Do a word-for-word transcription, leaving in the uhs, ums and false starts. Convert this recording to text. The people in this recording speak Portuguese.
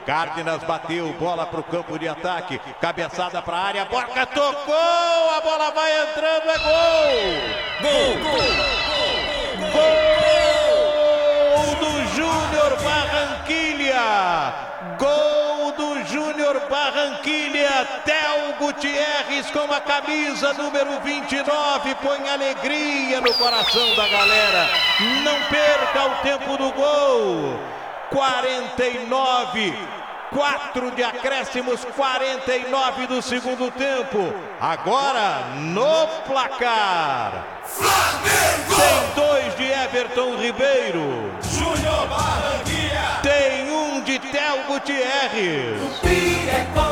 Cárdenas bateu, bola para o campo de ataque, cabeçada para a área, Borca tocou, a bola vai entrando, é gol! Gol! Gol! Gol do Júnior Barranquilla! Gol do Júnior Barranquilla! Theo Gutierrez com a camisa número vinte e nove, põe alegria no coração da galera. Não perca o tempo do gol. quarenta e nove, quatro de acréscimos, quarenta e nove do segundo tempo. Agora no placar. Flamengo! Tem dois de Everton Ribeiro. Júnior Barranquilla! Tem um de Theo Gutierrez. O Pi é